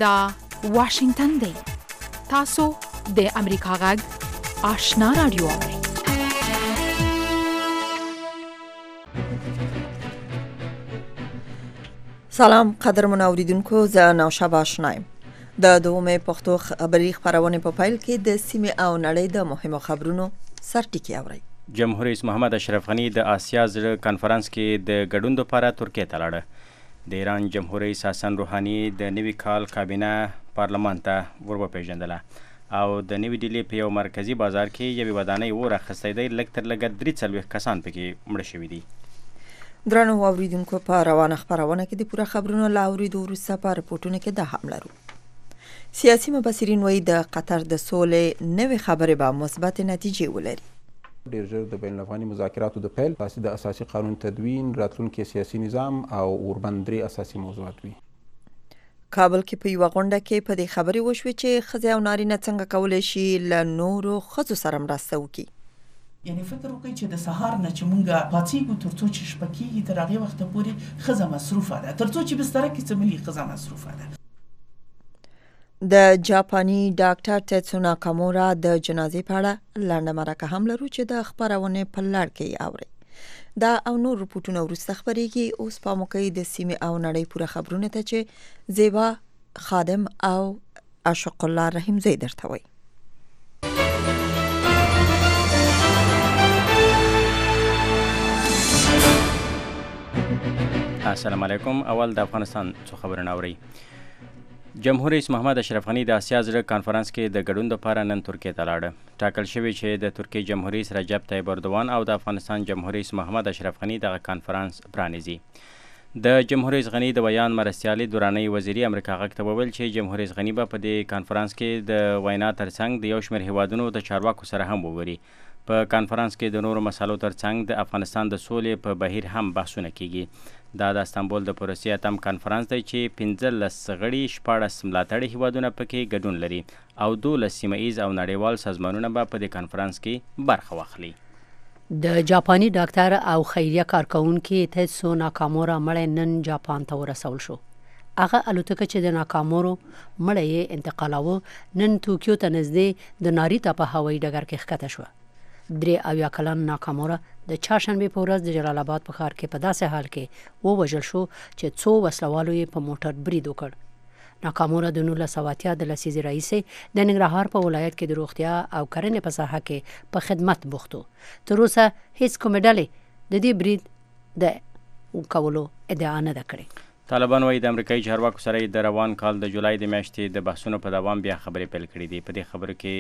دا واشنگتن دی. تاسو د امریکا غږ آشنا رادیو اورئ. سلام قدرمن اوریدونکو، زه نوشابه آشنا یم. د دومې پښتو خبري خبرونه په پیل کې د سیمې او نړۍ د مهمو خبرونو سرټکی اورئ. جمهور رئیس محمد اشرف غنی د آسیا زړه کانفرنس کې د ګډون لپاره ترکیه ته لاړ. د ایران جمهور رئیس حسن روحاني د نوي کال کابینه پارلمان ته وروپېژندله او د نوي ډیلي په یو مرکزی بازار کې یوې ودانۍ اور اخیستی دی. لږ تر لږه 43 کسان پکې مړه شوي دي. درنو اوریدونکو، په روانه خبرونه کې د پوره خبرونو له اورېدو وروسته په رپورټونو کې دا هم لرو. سیاسي مبصرین وایي د قطر د سولې نوې خبرې به مثبت نتیجې ولري. ډېر ژر د بین الافغاني مذاکراتو د پیل، د اساسي قانون تدوین، راتلونکي سیاسي نظام او اوربند 3 اساسي موضوعات وي. کابل کې په یوه غونډه کې په دې خبرې وشوې چې ښځې او نارینه څنګه کولی شي له نورو ښځو سره مرسته وکړي. یعنی فکر وکړئ چې د سهار نه چې مونږ پاڅېږو تر څو چې شپه کېږي، تر هغې وخته پورې ښځه مصروفه ده، تر څو چې بستره کې څه ملي ښځه مصروفه ده. د جاپاني ډاکټر تیتسو ناکامورا د جنازې په اړه لنډه مرکه هم لرو چې د خپرونې په لړ کې یې اورئ. دا او نور رپورټونه وروسته خپرېږي. اوس پام وکړئ د سیمې او نړۍ پوره خبرونه ته چې زیبا خادم او عاشق الله رحیم زوی درته وایي. السلام علیکم. اول د افغانستان څو خبرونه اورئ. جمهور رئیس محمد اشرف غنی د آسیا زړه کانفرنس کې د ګډون لپاره نن ترکیه ته لاړ. ټاکل شوی چې د ترکیې جمهور رئیس رجب طیب اردوان او د افغانستان جمهور رئیس محمد اشرف غنی دغه کانفرنس پرانیزي. د جمهور رئیس غنی د بیان مرستیالي دوراني وزیري امریکا غږ ته وویل چې جمهور رئیس غنی به په دې کانفرنس کې د وینا ترڅنګ د یو شمېر هیوادونو د چارواکو سره هم وګوري. په کانفرنس کې د نورو مسالو ترڅنګ د افغانستان د سولې په بهیر هم بحثونه کیږي. دا د استانبول د پروسې اتم کانفرنس دی چې 15 غړي 14 ملاتړي هیوادونه پکې ګډون لري او 12 سیمه ایز او نړیوال سازمانونه به په دې کانفرنس کې برخه واخلي. د جاپاني ډاکټر او خیریه کارکونکي تیتسو ناکامورا مړی نن جاپان ته ورسول شو. هغه الوتکه چې د ناکامورو مړی یې انتقالاوه نن توکیو ته نږدې د ناریتا په هوایي ډګر کې ښکته شوه. 83 کلن ناکامورا د چهارشنبې په ورځ د جلال آباد په ښار کې په داسې حال کې ووژل شو چې څو وسلوالو یې په موټر برید وکړ. ناکامورا د 1980 د لسیزې راهیسې د ننګرهار په ولایت کې د روغتیا او کرنې په ساحه کې په خدمت بوخت و. تر اوسه هیڅ کومې ډلې د دې برید د کولو ادعا نه ده کړې. طالبان وايي د امریکایي چارواکو سره د روان کال د جولای د میاشتې د بحثونو په دوام بیا خبرې پیل کړې دي. په دې خبرو کې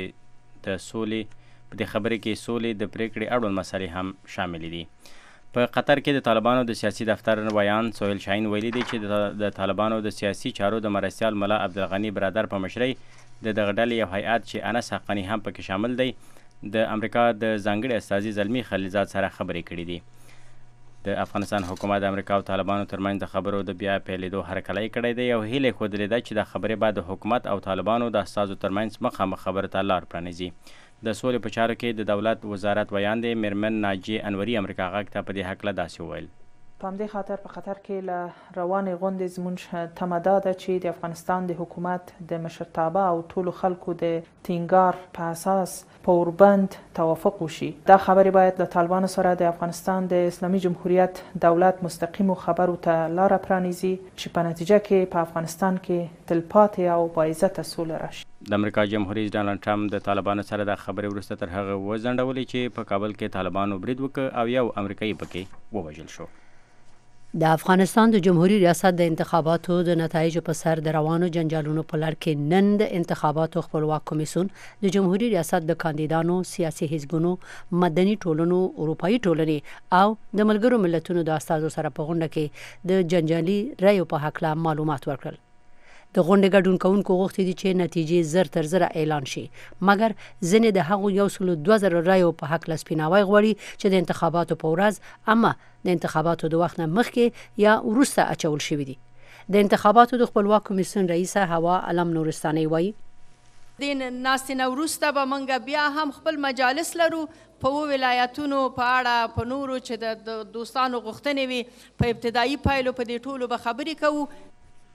سولې د پریکړې اړوند مسالې هم شامل دي. په قطر کې د طالبانو د سیاسي دفتر ویان سهیل شاهین ویلي دی چې د طالبانو د سیاسي چارو د مرستیال ملا عبدالغني برادر په مشرۍ د دغه ډلې یو هیئت چې انس حقانی هم پکې شامل دی د امریکا د ځانګړي استازي زلمي خلیلزاد سره خبرې کړې دي. د افغانستان حکومت د امریکا او طالبانو ترمنځ د خبرو د بیا پیلېدو هرکلی کړی دی او هیله یې ښودلې ده چې د خبرې بعد د حکومت او طالبانو د استازو ترمنځ مخامخ خبرو ته لار پرانیزي. د سولې په چارو کې د دولت وزارت ویان دی میرمن ناجیه انوري امریکا غږ ته په دې هکله داسې وویل. په همدې خاطر په قطر کې له روانې غونډې زموږ تمه دا ده چې د افغانستان د حکومت د مشرتابه او ټولو خلکو د ټینګار په اساس په اوربند توافق وشي. دا خبرې باید له طالبانو سره د افغانستان د اسلامي جمهوریت دولت مستقیمو خبرو ته لاره پرانیزي چې په نتیجه کې په افغانستان کې تلپاتې او باعزته سوله راشي. د امریکا جمهور رئیس ډانلډ ټرمپ د طالبانو سره د خبرې وروسته تر هغه وځنډولې چې په کابل کې طالبانو برید وکړ او یو امریکایي پکې ووژل شو. د افغانستان د جمهوریت ریاست د انتخاباتو د نتایجو په سر د روانو جنجالونو په لړ کې نن د انتخاباتو خپلواک کمیسیون د جمهوریت ریاست د کاندیدانو، سیاسي حزبونو، مدني ټولنو، اروپایي ټولنې او د ملګرو ملتونو د استازو سره په غونډه کې د جنجالي رایو په هکله معلومات ورکړل. د غونډې ګډون کوونکو غوښتي دي چې نتیجې زر تر زره اعلان شي، مګر ځینې د هغو 102,000 رایو په هکله سپیناوی غواړي چې د انتخاباتو په ورځ اما د انتخاباتو د وخت نه مخکې یا وروسته اچول شوي دي. د انتخاباتو د خپلواک کمیسیون رئیسه هوا علم نورستاني وایي د ناستې نه وروسته به موږ بیا هم خپل مجالس لرو په ولایتونو په اړه په نورو چې د دوستانو غوښتنې وي په ابتدایي پایلو په دې ټولو به خبرې کوو.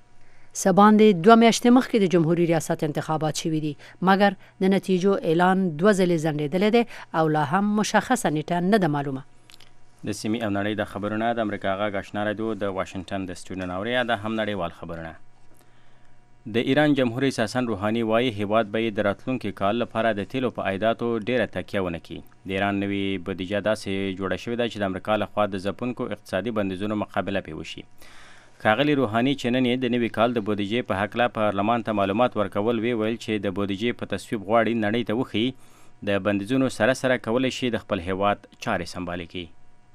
سباندې 2 میاشتې مخکې د جمهوریت ریاست انتخابات شوي دي مګر د نتیجو اعلان 2 ځلې ځنډېدلی دی او لا هم مشخصه نیټه نه ده معلومه. د سیمې او نړۍ د خبرونه د امریکا غږ آشنا رادیو د واشنگټن د سټوډیو نه اوري دا هم نړیوال خبرونه. د ایران جمهور رئیس حسن روحاني وایي هیواد به د راتلونکي کال لپاره د تیلو په عایداتو ډیره تکیه ونه کړي. د ایران نوي بودیجه داسې جوړه شوې ده چې د امریکا لخوا د ځپونکو اقتصادي بندیزونو مقابله پرې وشي. ښاغلي روحاني چې نن یې د نوي کال د بودیجې په هکله پارلمان ته معلومات ورکول ویل چې د بودیجې په تصویب غواړي نړۍ ته وښيي د بندیزونو سره سره کولی شي د خپل هیواد چارې سمبالې کړي.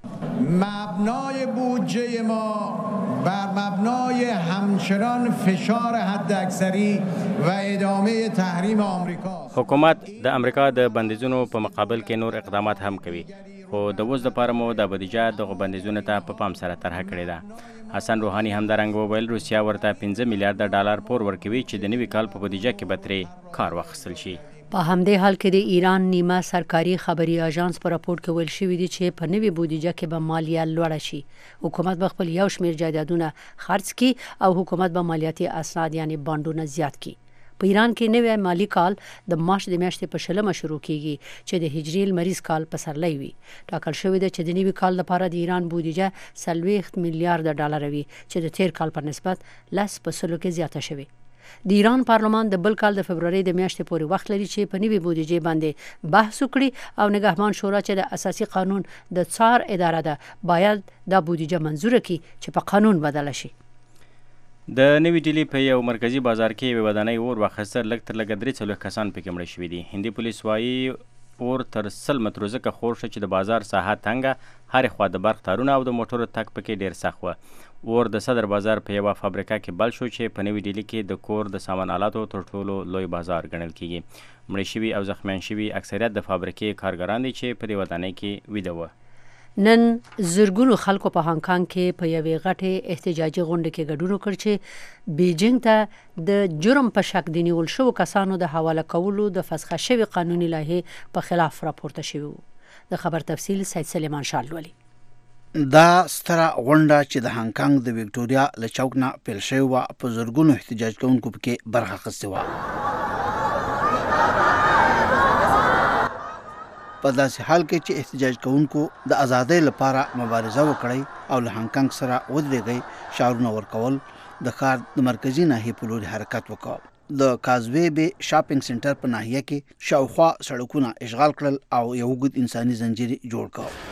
مبنای بودجه ما بر مبنای همچنان فشار حداکثری و ادامه تحریم آمریکا. حکومت د امریکا د بندیزونو په مقابل کې نور اقدامات هم کوي خو د اوس دپاره مو د بودیجه دغو بندیزونو ته په پام سره طرحه کړې ده. حسن روحاني همدارنګه وویل روسیه ورته 15 میلیارډ ډالر پور ورکوي چې د نوي کال په بودیجه کې به ترې کار واخیستل شي. په همدې حال کې د ایران نیمه سرکاري خبري اژانس په راپور کې ویل شوي دي چې په نوي بودیجه کې به مالیه لوړه شي. حکومت به خپل یو شمېر جایدادونه خرڅ کړي او حکومت به مالیاتي اسناد یعنی بانډونه زیات کړي. په ایران کې نوی مالی کال د مارچ د میاشتې په 20 شروع کیږي چې د هجري لمریز کال پسرلی وي. ټاکل شوی دی چې د نوي کال لپاره د ایران بودیجه 40 میلیارډ ډالر وي چې د تیر کال په نسبت 10% کې زیاته شوی. د ایران پارلمان د بل کال د فبرवरी د میاشتې پورې وخت لري چې په نوي بودیجې باندې بحث وکړي او نگهبان شورا چې د اساسي قانون د څار اداره ده باید دا بودیجه منظور کړي چې په قانون بدل شي. د نوي ډیلي په یو مرکزی بازار کې یوه ودانۍ اور واخیسته لږ تر لږه 43 کسان پکې مړه شوي دي. هندي پولیس وایي اور تر 100 مترو ځکه خور شو چې د بازار ساحه تنګه هرې خوا د برق تارونه او د موټرو تګ پکې ډیر سخت وه. اور د صدر بازار په یوه فابریکه کې بل شو چې په نوي ډیلي کې د کور د سامان آلاتو تر ټولو لوی بازار ګڼل کیږي. مړه شوي او زخمیان شوي اکثریت د فابریکې کارګران دي چې په دې ودانۍ کې ویده وه. نن زرګونو خلکو په هانګ کانګ کې په یوې غټې احتجاجي غونډه کې ګډون وکړ چې بیجینګ ته د جرم په شک د نیول شوو کسانو د حواله کولو د فسخه شوي قانوني لایحې په خلاف راپورته شوی و. د خبر تفصیل سید سلیمان شاه لولي. دا ستره غونډه چې د هانګ کانګ د وکټوريا له چوک نه پیل شوې وه په زرګونو احتجاج کوونکو پکې برخه اخیستې وه. په داسې حال کې چې احتجاج کوونکو د ازادۍ لپاره مبارزه وکړي او له هانګ کانګ سره ودرېږي شعارونه ورکول د ښار د مرکزي ناحیې په لوري حرکت وکړ. د کازوی بی شاپینګ سنټر په ناحیه کې شاوخوا سړکونه اشغال کړل او یو اوږد انساني زنجیر جوړ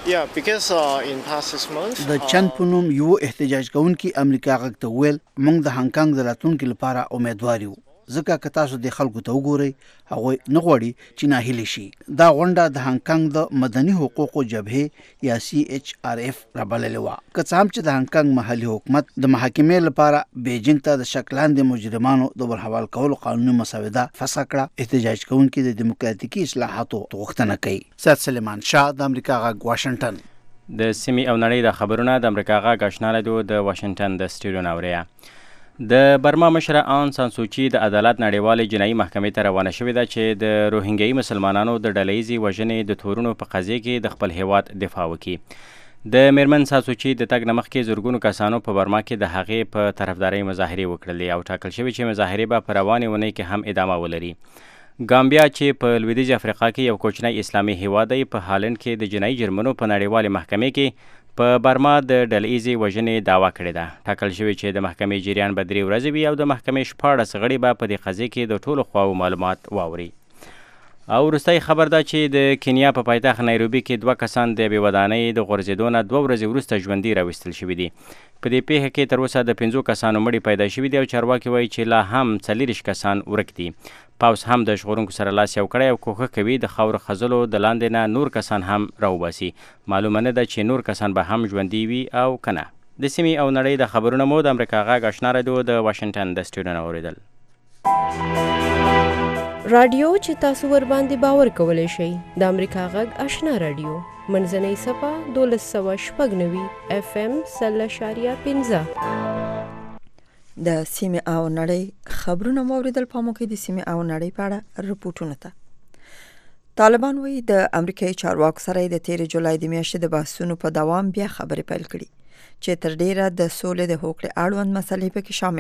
کړ. د چند په نوم یو احتجاج کوونکي امریکا غږ ته ویل موږ د هانګ کانګ د راتلونکي لپاره امیدوار یو ځکه که تاسو د خلکو ته وګورئ هغوی نه غواړي چې ناهیلي شي. دا غونډه د هانګ کانګ د مدني حقوقو جبهې یا CHRF رابللې وه. که څه هم چې د هانګ کانګ محلي حکومت د محاکمې لپاره بیجینګ ته د شک لاندې مجرمانو د ورحوال کولو قانوني مسوده فسخ کړه، احتجاج کوونکي د دیموکراتیکي اصلاحاتو غوښتنه کوي. سید سلیمان شاه د امریکا غږ واشنگټن. د سیمې او نړۍ د خبرونه د امریکا غږ آشنا رادیو د واشنگټن د سټوډیو نه اورئ. د برما مشره آن سان سوچي د عدالت نړیوالې جنایي محکمې ته روانه شوې ده چې د روهینګیایي مسلمانانو د ډلهییزې وژنې د تورونو په قضیه کې د خپل هیواد دفاع وکړي. د میرمن سان سوچي د تګ نه مخکې زرګونو کسانو په برما کې د هغې په طرفدارۍ مظاهرې وکړلې او ټاکل شوي چې مظاهرې به په روانې اونۍ کې هم ادامه ولري. ګامبیا چې په لویدیځې افریقا کې یو کوچنی اسلامي هیواد دی په هالند کې د جنایي جرمونو په نړیوالې محکمې کې په برما د ډلهییزې وژنې دعوا کړې ده. ټاکل شوي چې د محکمې جریان به 3 ورځې وي او د محکمې 14 غړي به په دې قضیې کې د ټولو خواو معلومات واوري. او وروستی خبر ده چې د کینیا په پایتخت نایروبي کې 2 کسان د یوې ودانۍ د غورځېدو نه 2 ورځې وروسته ژوندي راویستل شوي دي. په دې پیښه کې تر اوسه د 5 کسانو مړي پیدا شوي دي او چارواکي وایي چې لا هم 40 کسان ورک دي. پاوس هم د ژغورونکو سره لاس یو کړی او کوښښ کوي د خاورو خځلو د لاندې نه نور کسان هم راوباسي. معلومه نه ده چې نور کسان به هم ژوندي وي او که نه. د سیمې او نړۍ د خبرونه مو د امریکا غږ آشنا رادیو د واشنګټن د سټوډیو نه اورېدل. رادیو چې تاسو ورباندې باور کولی شئ د امریکا غږ آشنا رادیو منځنۍ صفحه 1296 FM 0.15. د سیمې او نړۍ خبرونه مو اوریدل. په مو کې د سیمې او نړۍ په اړه رپورټونه ته. طالبان وایي د امریکایي چارواکو سره د 13 جولای د میاشتې د بحثونو په دوام بیا خبرې پیل کړي چې تر ډیره د سولې د هوکړې اړوند مسلې پکې شامل دي.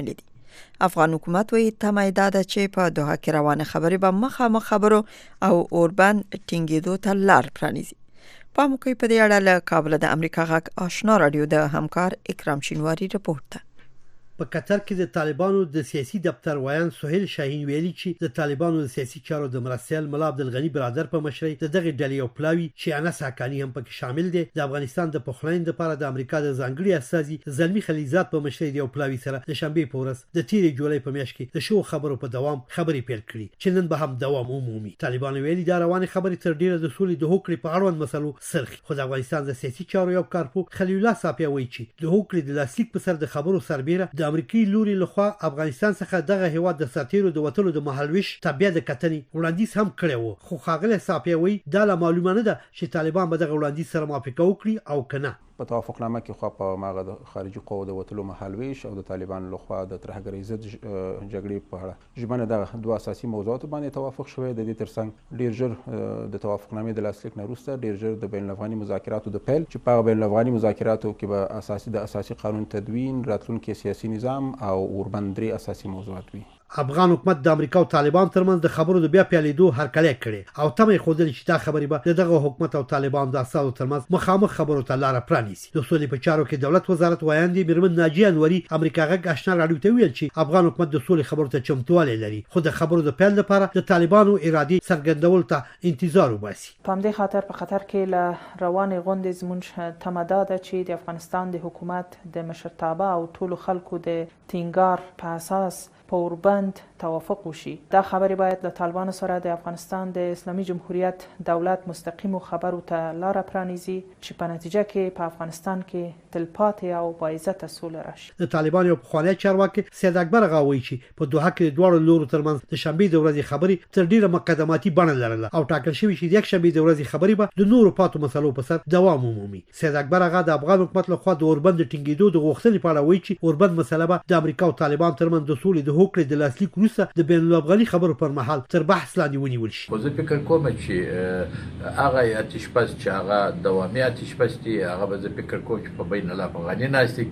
افغان حکومت وایي تمه دا ده چې په دوحه کې روانه خبرې به مخامخ خبرو او اوربند ټینګېدو ته لار پرانیزي. پام وکړئ په دې اړه له کابل د امریکا غږ آشنا رادیو د همکار اکرام شینواری رپورټ ده. په قطر کې د طالبانو د سیاسي دفتر وایان سهیل شاهین ویلي چې د طالبانو د سیاسي چارو د مرستیال ملا عبدالغنی برادر په مشرۍ د دغه ډلې یو پلاوی چې انس حقانی هم پکې شامل دي د افغانستان د پخلاینې لپاره د امریکا د ځانګړي استازي زلمی خلیزات په مشرۍ د یو پلاوی سره د شنبه په ورځ د 13 جولای په میاشت کې د شو خبرو په دوام خبرې پیل کړې چې نن به هم دوام ومومي. طالبانو ویلي دا روانه خبرې تر ډیره د سولې د هوکړې په اړوند مسلو سرخي، خو د افغانستان د سیاسي چارو یو کارپو خلیل الله صافی وایي چې د هوکړې د لاسلیک په سر د خبرو سربېره د امریکایي لوري لخوا افغانستان څخه دغه هیواد د سرتیرو د وټلو د مهالويش تابع د کتنې وړاندیز هم کړی وو، خو ښاغلی صافی وایي دا لا معلومه نه ده چې طالبان به دغه وړاندیز سره موافقه وکړي او کنه. په توافقنامه کې خو په ماغه د خارجي قوو د وټلو مهالويش او د طالبان لخوا د ترهګرۍ ضد جګړې په اړه ژمنه د دوه اساسي موضوعات باندې توافق شوی. د دې ترڅنګ ډیر ژر د توافقنامې د لاسلیک نه وروسته ډیر ژر د بین الافغاني مذاکراتو د پیل چې په بین الافغاني مذاکراتو کې به اساسي قانون تدوین، راتلونکي سیاسي نظام او اوربند درې اساسي موضوعات وي. افغان حکومت د امریکا او طالبان ترمنځ د خبرو د بیا پیلېدو هرکلی کړي او تمه یې ښودلې چې دا خبرې به دغه حکومت او طالبان د اساسو ترمنځ مخامخ خبرو ته لاره پرانیزي. د سولې په چارو کې دولت وزارت وایاندې میرمن ناجیه انوري امریکا غږ آشنا راډیو ته ویل چې افغان حکومت د سولې خبرو ته چمتوالی لري، خو د خبرو د پیل لپاره د طالبانو ارادې څرګندول ته انتظار وباسي. په همدې خاطر په قطر کې له روانې غونډې زموږ تمه دا ده چې د افغانستان د حکومت د مشرتابه او ټولو خلکو د ټینګار په اساس په اوربند توافق وشي. دا خبرې باید له طالبانو سره د افغانستان د اسلامي جمهوریت دولت مستقیمو خبرو ته لاره پرانیزي چې په نتیجه کې په افغانستان کې تلپاتې او باعزته سوله راشي. د طالبانو پخوانی چارواکي سید اکبر غاوی چې په دوحه کې دواړو لورو ترمنځ د شنبه د ورځې خبرې تر ډیره مقدماتي بڼه لرله او ټاکل شوی چې د یک شنبه د ورځې خبرې به د نورو پاتو مسلو په سر دوام ومومي. سید اکبر غا د افغان حکومت لخوا د اوربند ټینګېدو د غوښتنې په اړه وایي چې اوربند مسله به د امریکا او طالبان ترمنځ د سولې د هوکړې د لاسلیک وروسته د بین الافغاني خبرو پر مهال تر بحث لاندې ونیول شي. زه فکر کوم چې هغه آتش‌بس چې هغه دوامي آتش‌بس دی هغه به زه فکر کوم چې په بین الافغاني ناستې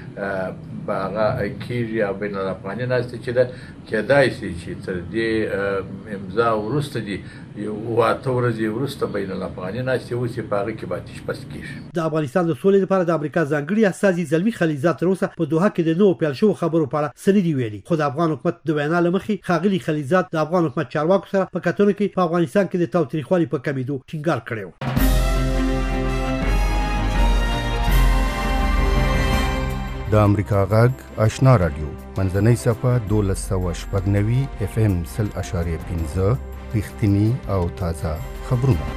کې به هغه کېږي او بین الافغاني ناستې چې ده کېدای شي چې تر دې امضا وروسته دي یو اته ورځې وروسته بین الافغاني ناستې وشي په هغه کې به آتش‌بس کېږي. د افغانستان د سولې لپاره د امریکا ځانګړي استازي زلمی خلیزات تر اوسه په دوحه کې د نوو پیل شوو خبرو په اړه څه نه دي ویلي، خو د افغان حکومت د وینا له مخې ښاغلي خلیزات د افغان حکومت چارواکو سره په کتنو کې په افغانستان کې د تاوتریخوالي په کمیدو ټینګار کړی و. د امریکا غږ آشنا رادیو منځنۍ صفحه 1290 FM 0.5 رښتینی او تازه خبرونه.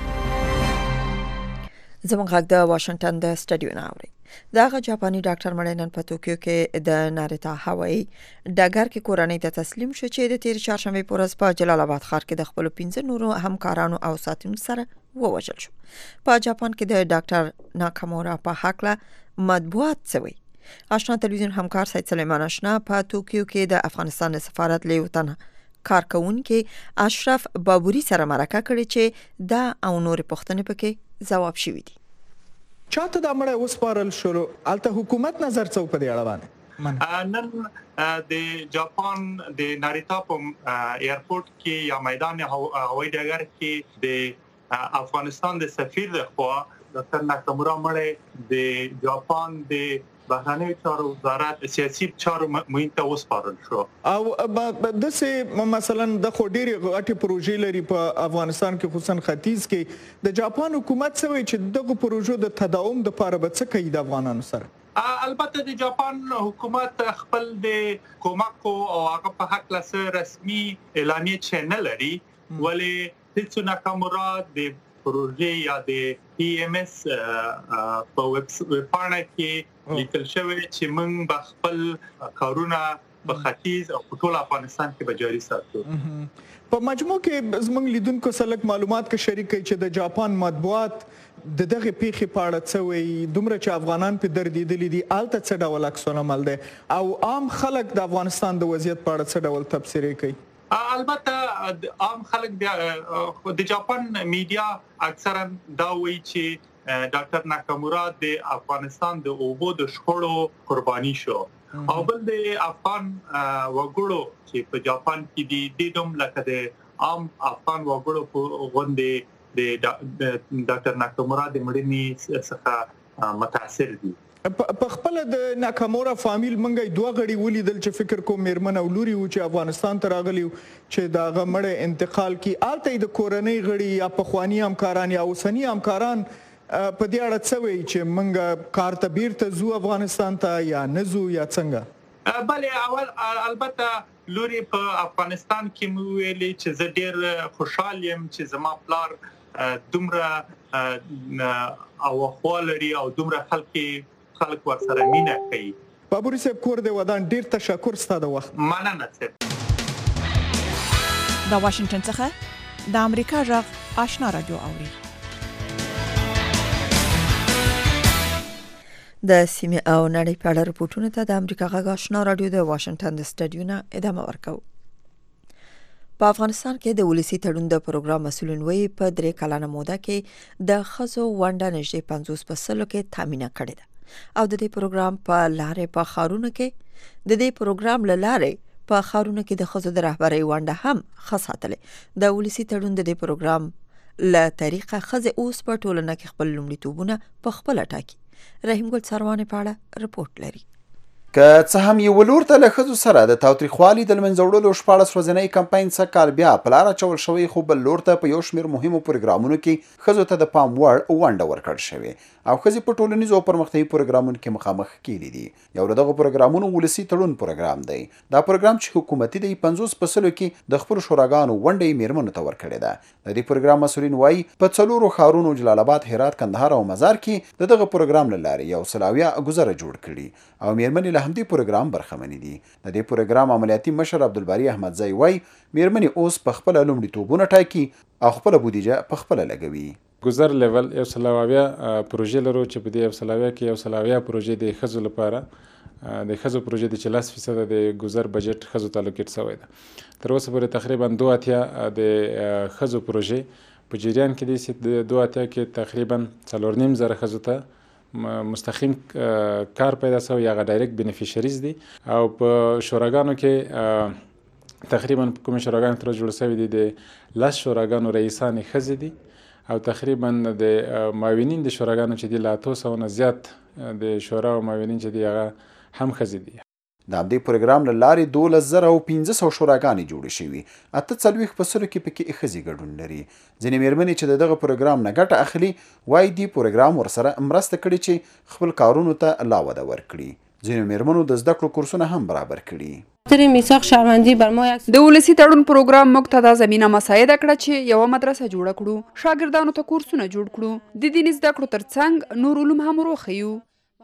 زموږ غږ د واشنگټن د سټډیو نه اوري. دغه جاپاني ډاکټر مړ نن په توکیو کې د ناریتا هوایي ډګر کې کورنۍ ته تسلیم شو چې د تیر چهارشنبه په ورځ په جلال آباد ښار کې د خپل 15 نورو همکارانو او ساتونکو سره ووژل شو. په جاپان کې د ډاکټر ناکامورا په حق له مطبوعات څوي. آشنا تلویزیون همکار سید سلیمان آشنا په توکیو کې د افغانستان سفارت له وطن کارکونکو اشرف بابوري سره مرکه کړې چې دا او نور پوښتنې پکې ځواب شوي دي. چاته د مړه وسپارل شو الته حکومت نظر څو په دې اړه باندې نن د جاپان د ناریتا په ایرپورټ کې یا میدان هوایي ډګر کې د افغانستان د سفیر لخوا ډاکټر ناکامورا مړ د جاپان د بهرنیو چارو وزارت سیاسي چارو مهم ته وسپارل شو او د سه مثلا د خډيري غټي پروژې لري په افغانستان کې خصوصا ختیځ کې د جاپان حکومت سوي چې دغه پروژو د تداوم د لپاره به څه کوي د افغانانو سره. البته د جاپان حکومت خپل د کومک او هغه په حق له رسمي اعلانیه چینل لري ولی هیڅ ناکامورا د پروژې یا د PMS په ویب پاڼه کې لیکل شوی چې موږ به خپل کارونه په ختیځ او په ټول افغانستان کې به جاري ساتو. په مجموع کې زموږ لیدونکو سره معلومات کې شریک کړي چې د جاپان مطبوعات د دغه پیښې په اړه څه وایي، دومره چې افغانان په دردېدلي دي الته څه ډول عکس العمل دی او عام خلک د افغانستان د وضعیت په اړه څه ډول تبصره کوي. البته عام خلک د جاپان میډیا اکثرا دا وایي چې ډاکټر ناکامورا د افغانستان د اوبو د شخړو قرباني شو او بل د افغان وګړو چې په جاپان کې دي د دوم لکه د عام افغان وګړو په غونډه د ډاکټر ناکامورا د مړینې څخه متاثر دي. په خپل د ناکامورا فامیل منګي دوه غړي ولیدل چې فکر کوم میرمن او لوري و چې افغانستان ته راغلی چې دا غمړه انتقال کی آلته د کورنۍ غړي یا په خواني همکاران یا اوسنی همکاران په دې اړه څه وایي چې منګه کار ته بیرته زو افغانستان ته یا نزو یا څنګه؟ بله اول البته لوري په افغانستان کې مو ویلي چې زه ډیر خوشحال یم چې زما پلار دومره او خپلري او دومره خلک ورسره مینه کوي. بابوري صاحب کور دې ودان ډیر تشکر ستاسو وخت. مننه صاحب. د واشنگټن څخه د امریکا غږ آشنا رادیو اوري. د سیمه او نړۍ په اړه راپورټونه ته د امریکا غږ آشنا رادیو د واشنگټن د سټډیو نه ادامه ورکوي. په افغانستان کې د ولسی تړون د پروګرام مسولین وی په 3 کلنه موده کې د خزو ونډه نږدې 50% کې تامین کړې ده او د دې پروګرام په لارې په خارونو کې د دې پروګرام لاره په خارونو کې د خزو د رهبرۍ ونډه هم خاصاتله. د ولسی تړون د دې پروګرام له طریقه خزه اوس په ټولنه کې خپل لومړیتوبونه په خپل ټاکي. رحیم ګل څاروانه پاړه رپورت لري. که څه هم یو ولور ته له خزو سره د تاوتریخوالي د منځوړلو 14 ورځنی کمپاین څخه کال بیا په لار چول شوی خو بل لور ته په یو شمیر مهمو پروګرامونو کې خزو ته د پام وړ ونډه ورکړل شوی او خزي په ټولنیزو پرمختیايي پروګرامونو کې مخامخ کېدي دي. یو دغه پروګرامونو ولسی تړون پروګرام دی. دا پروګرام چې حکومتي دی 50% کې د خپل شوراګانو ونډه میرمنو ته ورکړې ده. د دې پروګرام مسولین وایي په څلورو خارونو جلال آباد، هرات، کندهار او مزار کې دغه پروګرام لاره یو سلاویه گزاره جوړ کړي او میرمنې له همدې پروګرام برخمنې دي. د دې پروګرام عملیاتي مشر عبدالباری احمدزی وایي میرمنې اوس په خپل لومړیتوبونه ټاکي او خپل بودیجه په خپل لګوي. گذر لیول یو سلاویه پروژې لرو چې په دې یو سلاویه کې یو سلاویه پروژې د خزو لپاره د خزو پروژې د 40% د گذر بجټ خزو تعلقیت شوی ده. تر اوسه پورې تقریبا 2 د خزو پروژې په جریان کې دي چې 2 کې تقریبا 4.5 خزو ته مستقیم کار پیدا شو یا ډایرکټ بینیفیشریز دي او په شوراګانو کې تقریبا کوم شوراګان تر جوړ شوی دي د لاس شوراګانو رئیسان خزې دي او تقریبا د معاونین د شوراګانو چې دي لا 200 نه زیات د شورا او معاونین چې دي هغه هم خزې دي. د دې پروګرام لارې 2500 شوراګانې جوړې شوي. 48% کې پکې خزي ګډون لري. ځینې میرمنې چې دغه پروګرام نه ګټه اخلي وایي دی پروګرام ورسره مرسته کړي چې خپل کارونو ته لا وده ورکړي. ځینې میرمنو د زده کړو کورسونه هم برابر کړي. میثاق شهروندی بر ما د ولسی تړون پروګرام موږ ته دا زمينه مساعده کړه چې یو مدرسه جوړه کړو، شاګردانو ته کورسونه جوړ کړو، د دین زده کړو ترڅنګ نور علوم هم روخیو.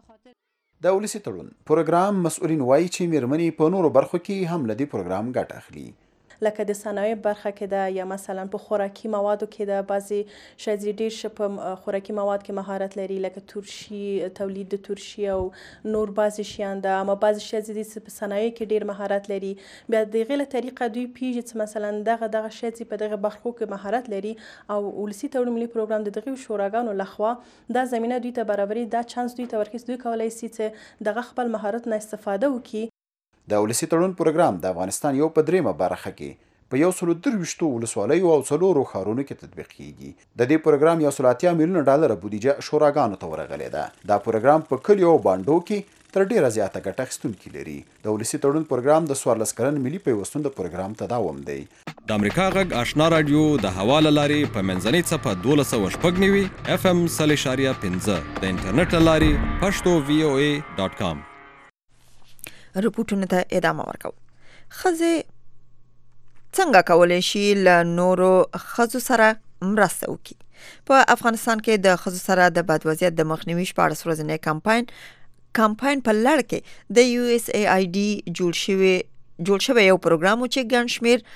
د ولسی تړون پروګرام مسؤلین وایي چې میرمنې په نورو برخو کې هم له دې پروګرام ګټه اخلي. لکه د صنایع برخه کې ده یا مثلا په خوراکي موادو کې ده، بعضی ښځې ډېر ښه په خوراکي مواد کې مهارت لري لکه ترشي، تولید د ترشي او نور بعضی شیان ده، اما بعضی ښځې دي چې په صنایع کې ډېر مهارت لري. بیا د هغې له طریقه دوی پیژني چې مثلا دغه ښځې په دغه برخو کې مهارت لري او ولسي تړون ملي پروګرام د دغه شوراګانو لخوا دا زمینه دوی ته برابري، دا چانس دوی ته ورکړي، دوی کولی شي چې دغه خپل مهارت نه استفاده وکړي. د ولسی تړون پروګرام د افغانستان یو په 3 برخه کې په 123 ولسوالیو او 4 ښارونو کې تطبیق کیږي. د دې پروګرام $180 میلیونه بودیجه شوراګانو ته ورغلې ده. دا پروګرام په کلیو او باندو کې تر ډیره زیاته ګټه اخیستونکي لري. د ولسی تړون پروګرام د 14 کلن ملي پیوستون د پروګرام تداوم دی. د امریکا غږ آشنا رادیو د حواله لارې په منځنۍ څپه 12.15 FM 0.15 د انټرنیټ لارې pashto.voa.com. رپورټونه ته ادامه ورکوم. خزه څنګه کولای شي له نورو خزو سره مرسته وکړي؟ په افغانستان کې د خزو سره د بد وضعیت د مخنیوي 14 ورځنی کمپاین په لړ کې د USAID جوړ شوی یو پروګرام چې ګڼ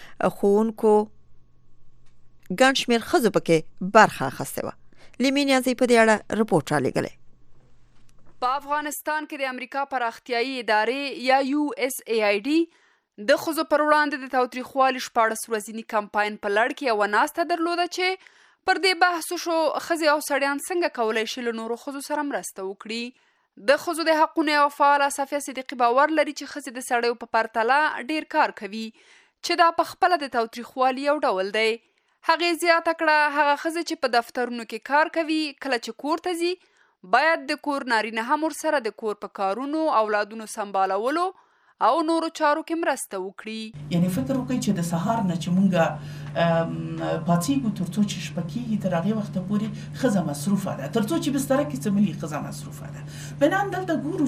شمیر خزو پکې برخه اخیسته و. لیمین یازی په دې اړه رپورټ را لېږلی. په افغانستان کې د امریکا پراختیایي ادارې یا USAID د خزو پر وړاندې د تاوتریخوالي 14 ورځنی کمپاین په لړ کې یوه ناسته درلوده چې پر دې بحث شو ښځې او سړیان څنګه کولی شي له نورو ښځو سره مرسته وکړي. د ښځو د حقونو یوه فعاله صفیه صدیقي باور لري چې ښځې د سړیو په پرتله ډیر کار کوي چې دا په خپله د تاوتریخوالي یو ډول دی. هغې زیاته کړه هغه ښځې چې په دفترونو کې کار کوي کله چې کور ته ځي باید د کور نارینه هم ورسره د کور په کارونو اولادونو سمبالولو او نورو چارو کې مرسته وکړي. یعنی فکر وکړئ چې د سهار نه چې مونږ پاڅېږو تر څو چې شپه کېږي تر هغې وخته پورې ښځه مصروفه ده، تر څو چې بستره کې څملي ښځه مصروفه ده. بنان دلته ګورو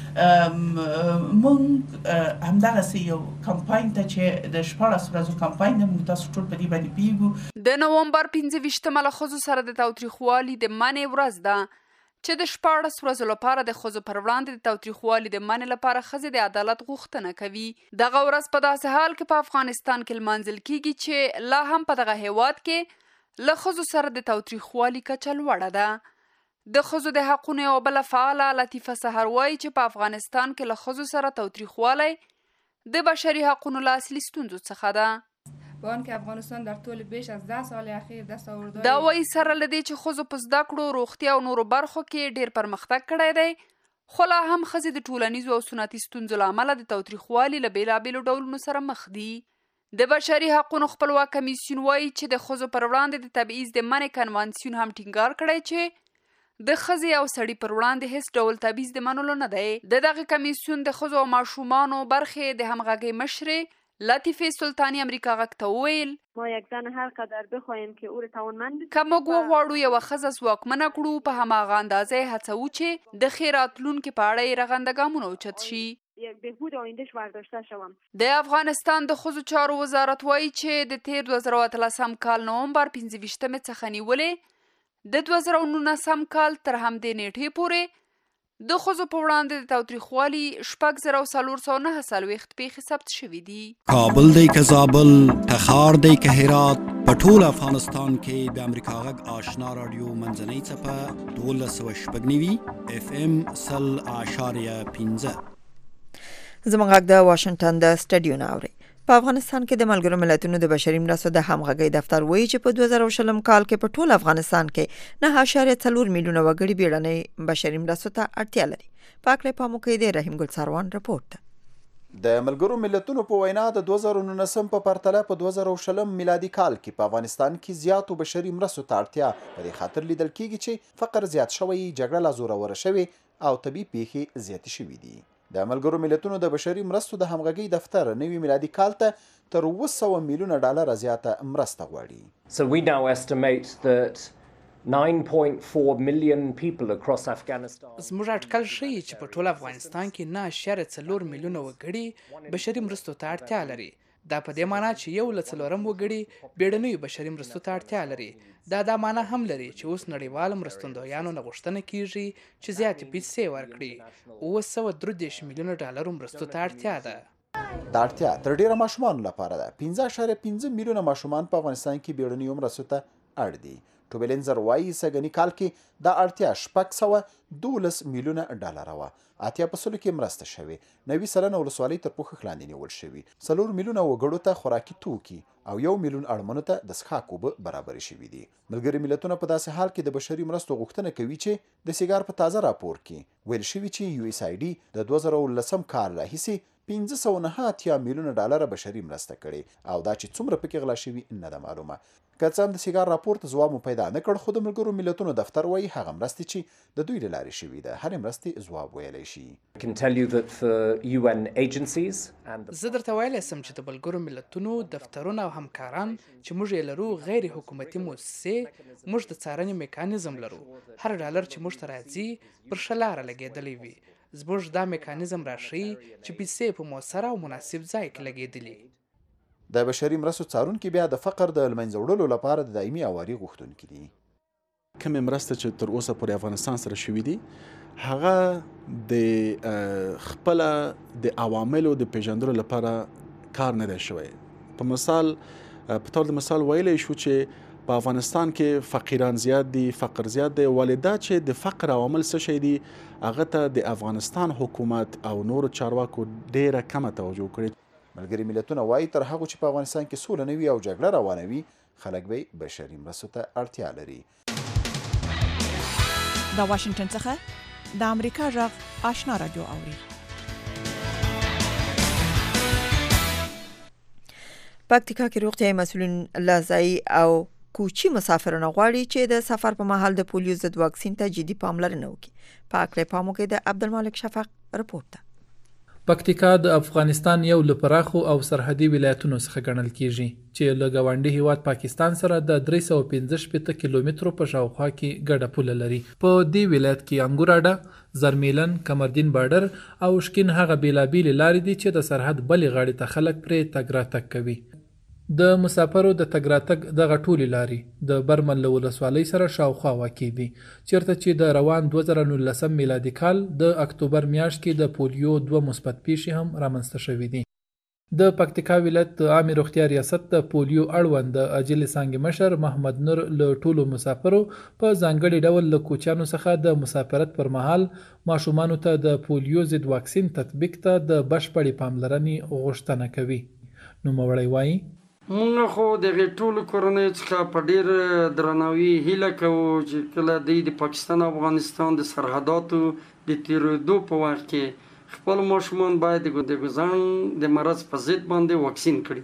چې مونږ همدغسې یو کمپاین ته چې د 14 ورځو کمپاین ده، مونږ تاسو ټول په دې باندې پوهېږو. د نومبر 25 له ښځو سره د تاوتریخوالي د منې ورځ ده چې د 14 ورځو لپاره د ښځو پر وړاندې د تاوتریخوالي د منې لپاره ښځې د عدالت غوښتنه کوي. دغه ورځ په داسې حال کې په افغانستان کې لمانځل کیږي چې لا هم په دغه هیواد کې له ښځو سره د تاوتریخوالي کچه لوړه ده. د ښځو د حقونو یوه بله فعاله لطیفه سحر وایي چې په افغانستان کې له ښځو سره تاوتریخوالی د بشري حقونو له اصلي ستونزو څخه ده. با آنکه افغانستان در طول بیش از 10 سال اخیر دستاوردهای دا وایي سره له دې چې ښځو په زده کړو، روغتیا او نورو برخو کې ډیر پرمختګ کړی دی، خو لا هم ښځې د ټولنیزو او سنتي ستونزو له امله د تاوتریخوالي له بېلابېلو ډولونو سره مخ دي. د بشري حقونو خپلواک کمیسیون وایي چې د ښځو پر وړاندې د تبعیض د منع کنوانسیون هم ټینګار کړی چې د ښځې او سړي پر وړاندې هیڅ ډول تبعیض د منلو نه دی. د دغه کمیسیون د ښځو او ماشومانو برخې د همغږۍ مشرې لطیفه سلطانی امریکا غږ ته وویل ما یک زن هر قدر بخوایم که او را توانمند که موږ وغواړو یوه ښځه ځواکمنه کړو په هماغه اندازه یې هڅوو چې د ښې راتلونکي په اړه یې رغنده ګامونه اوچت شي. بهبود آیندهش برداشته شوم. د افغانستان د ښځو چارو وزارت وایي چې د تیر 2013 کال نومبر 25 څخه نیولې د 2019 کال تر همدې نیټې پورې د ښځو په وړاندې د تاوتریخوالي 6449 پیښې ثبت شوي دي. کابل دی که زابل، تخار دی که هرات، په ټول افغانستان کې د امریکا غږ آشنا رادیو منځنۍ څپه 1290 FM 0.15. زموږ غږ د واشنگټن د سټډیو نه اوري. په افغانستان کې د ملګرو ملتونو د بشري مرستو د همغږۍ دفتر وایي چې په 2020 کال کې په ټول افغانستان کې 9.4 میلیونه وګړي بیړنۍ بشري مرستو ته اړتیا لري. پاکله پاموکې د رحیم ګل ساروان رپورت. د ملګرو ملتونو په وینا د 2019 په پرتله په 2020 میلادي کال کې په افغانستان کې زیاتو بشري مرستو ته اړتیا په دې خاطر لیدل کیږي چې فقر زیات شوی، جګړه لا زوروره شوې او طبي پیښې زیاتې شوې دي. د ملګرو ملتونو د بشري مرستو د همغږۍ دفتر نوي میلادي کال ته تر 200 میلیونه ډالر زیاته مرسته غواړي. So we now estimate that 9.4 million people across Afghanistan. زموږ اټکل ښیي چې په ټول افغانستان کې 9.4 میلیونه وګړي بشري مرستو ته اړتیا لري. دا په دې معنی چې 1/4 وګړي بیړنیو بشري مرستو ته اړتیا لري. دا معنی هم لري چې اوس نړیوال مرستندویانو نه غوښتنه کیږي چې زیاتې پیسې ورکړي. 213 میلیونه ډالرو مرستو ته اړتیا ده. دا اړتیا تر ډیره ماشومانو لپاره ده. 15.5 میلیونه ماشومان په افغانستان کې بیړنیو مرستو ته اړ دي. ټوبلنزر وایي سږني کال کې دا اړتیا 612 میلیونه ډالر وه. 80% کې مرسته شوې. 90 ولسوالۍ تر پوښښ لاندې نیول شوي. 4 میلیونه وګړو ته خوراکي توکي او 1 میلیون اړمنو ته د څښاک اوبه برابرې شوي دي. ملګري ملتونه په داسې حال کې د بشري مرستو غوښتنه کوي چې د سیګار په تازه راپور کې ویل شوي چې USAID د 2019 کال راهیسې 509 میلیونه ډالر بشري مرسته کړې او دا چې څومره پکې غلا شوي نه ده معلومه. که څه هم د سیګار راپور ته ځواب مو پیدا نه کړ، خو د ملګرو ملتونو دفتر وایي هغه مرستې چې د دوی له لارې شوي ده هرې مرستې ځواب ویلی شي. زه درته ویلی سم چې د ملګرو ملتونو دفترونه او همکاران چې موږ یې لرو غیر حکومتي مؤسسې، موږ د څارنې میکانیزم لرو. هر ډالر چې موږ ته راځي پر ښه لاره لګېدلی وي. زموږ دا میکانیزم راښیي چې پیسې په مؤثره او مناسب ځای کې لګېدلي. د بشري مرستو څارونکي بیا د فقر د له منځه وړلو لپاره د دایمي اواري غوښتونکي دي. کومې مرسته چې تر اوسه پورې افغانستان سره شوي دي هغه د خپله د عواملو د پیژندلو لپاره کار نه دی شوی. په طور د مثال ویلی شو چې په افغانستان کې فقیران زیات دي، فقر زیات دی، ولې دا چې د فقر عوامل څه شی دي هغه ته د افغانستان حکومت او نورو چارواکو ډیره کمه توجه کړې. ملګري ملتونه وایي تر هغو چې په افغانستان کې سوله نه وي او جګړه روانه وي خلک به بشري مرستو ته اړتیا لري. د واشنگټن څخه د امریکا غږ آشنا رادیو اوري. پکتیکا کې روغتیايي مسؤلین لازای او کوچی مسافرانو غواړي چې د سفر په مهال د پولیو ضد واکسین ته جدي پاملرنه وکړي. پاکله پامو کې د عبدالمالک شفق رپورټ ده. پکتیکا د افغانستان یو له پراخو او سرحدي ولایتونو څخه ګڼل کیږي چې له ګاونډي هیواد پاکستان سره د 315 کیلومترو په شاوخوا کې ګډه پوله لري. په دې ولایت کې انګور اډه، زرمیلن، کمردین بارډر او شکین هغه بیلابیل لارې دي چې د سرحد بلې غاړې ته خلک پرې تګ راتګ کوي. د مسافرو د تګ راتګ دغه ټولې لارې د برمل له ولسوالۍ سره شاوخوا واقع دي، چیرته چې د روان 2019 میلادي کال د اکتوبر میاشت کې د پولیو 2 مثبت پیښې هم رامنځته شوې دي. د پکتیکا ولایت عامه روغتیا ریاست د پولیو اړوند د اجل څنګه مشر محمد نور له ټولو مسافرو په ځانګړي ډول له کوچانو څخه د مسافرت پر مهال ماشومانو ته د پولیو ضد واکسین تطبیق ته د بشپړې پاملرنې غوښتنه کوي. نوموړی وایي مونږ خو د ټولو کورنۍ څخه په ډېر درناوي هیله کوو چې کله د پاکستان او افغانستان د سرحداتو د تیرېدو په وخت کې خپل ماشومان باید د ګزان د مرض په ضد باندې واکسین کړي.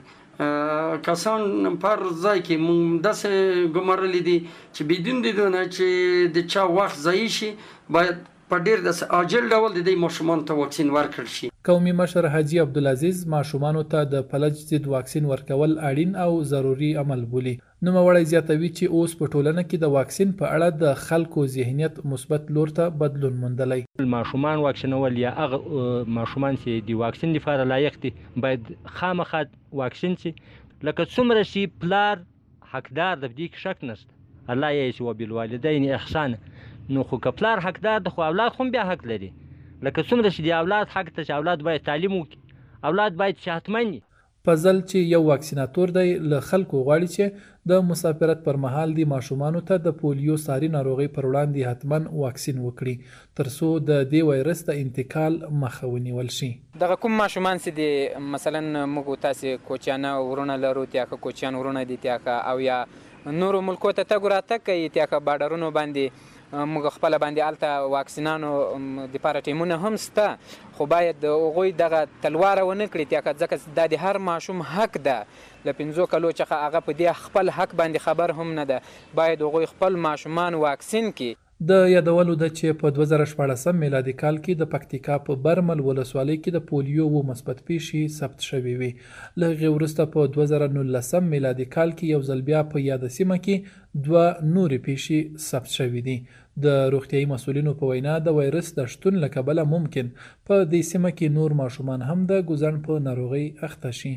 کسان پر ځای کې مونږ داسې ګمارلي دي چې بدون د دونه چې د چا وخت ضایع شي باید په ډېر د عاجل ډول د دې ماشومان ته واکسین ورکړل شي. قومي مشر حاجی عبدالعزیز ماشومانو ته د فلج ضد واکسین ورکول اړین او ضروري عمل بولي. نوموړی زیاتوي چې اوس په ټولنه کې د واکسین په اړه د خلکو ذهنیت مثبت لور ته بدلون موندلی. ماشومان واکسینول یا هغه ماشومان چې د واکسین لپاره لایق دي باید خامخا واکسین شي. لکه څومره چې پلار حقدار د دې کې شک نشته، الله یې چې وبالوالدین احسان، نو خو که پلار حقدار ده خو اولاد هم بیا حق لري. لکه څومره چې د اولاد حق ته چې اولاد باید تعلیم وکړي، اولاد باید صحتمند وي. فضل چې یو واکسیناتور دی له خلکو غواړي چې د مسافرت پر مهال د ماشومانو ته د پولیو ساري ناروغي پر وړاندې حتما واکسین وکړي ترڅو د دې وایرس د انتقال مخه ونیول شي. دغه کوم ماشومان چې د مثلا موږ تاسو کوچیانه ورونه لرو تیاکه کوچیان ورونه دي تیاکه او یا نورو ملکو ته تګ راتګ کوي تیاکه بارډرونو باندې موږ خپل باندې الته واکسینانو د لپاره ټیمونه هم شته، خو باید هغوی دغه تلوار ونه کړي ځکه دا د هر ماشوم حق ده. له 5 کالو څخه هغه په دې خپل حق باندې خبر هم نه ده، باید هغوی خپل ماشومان واکسین کړي. د یادولو ده چې په 2014 میلادي کال کې د پکتیکا په برمل ولسوالۍ کې د پولیو مثبت پیښې ثبت شوې وي. له هغې وروسته په 2019 میلادي کال کې یو ځل بیا په یاده سیمه کې 2 نورې پیښې ثبت شوې دي. د روغتیايي مسؤلینو په وینا د وایرس د شتون له کبله ممکن په دې سیمه کې نور ماشومان هم د ګوزن په ناروغۍ اخته شي.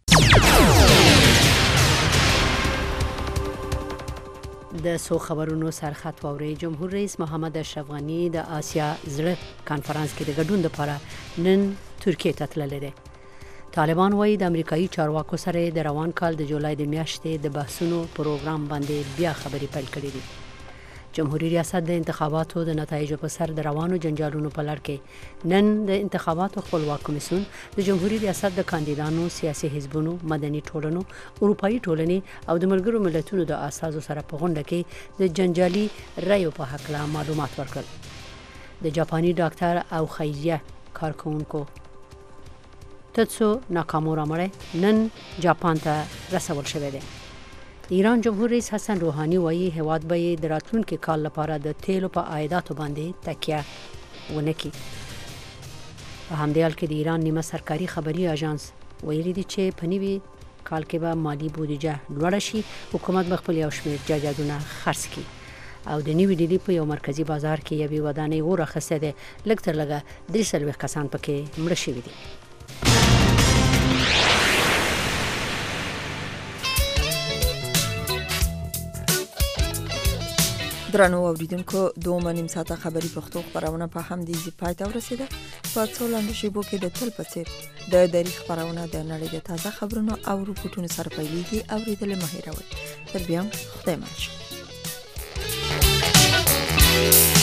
د سو خبرونو سرخط واوري. جمهور رئیس محمد اشرف غنی د آسیا زړه کانفرنس کې د ګډون لپاره نن ترکیه ته تللی دی. طالبان وایي د امریکایي چارواکو سره د روان کال د جولای د میاشتې د بحثونو پروګرام باندې بیا خبرې پیل کړې دي. جمهوریت ریاست د انتخاباتو د نتایجو په سر د روانو جنجالونو په لړ کې نن د انتخاباتو خپلواک کمیسیون د جمهوریت ریاست د کاندیدانو، سیاسي حزبونو، مدني ټولنو، اروپایي ټولنې او د ملګرو ملتونو د اساسو سره په غونډه کې د جنجالي رایو په هکله معلومات ورکړل. د جاپاني ډاکټر او خیریه کارکونکو تتسو ناکامورا مړی نن جاپان ته رسول شوی دی. ایران جمهور رئیس حسن روحانی وایي هیواد به د راتلونکي کال لپاره د تیلو په عایداتو باندې تکیه ونه کړي. په همدې حال کې د ایران نیمه سرکاري خبري اژانس ویلي دی چې په نوي کال کې به مالی بودیجه لوړه شي، حکومت به خپل یو شمېر جایدادونه خرڅ کړي او د نیوي ډیلي په یو مرکزی بازار کې یوې ودانۍ اور اخیستی دی. لږ تر لږه 340 کسان پکې مړه شوي دي. درنو اوریدونکو 2 نیم ساعته خبری پښتو خبرونه په هم دي پای ته ورسیده. په څو لاندې شیبو کې د تل په څیر د دری خبرونه د نړۍ د تازه خبرونو او رپورټونو سره پیلېږي. اوریدل مه هېروئ. تر بیا خدای مل شي.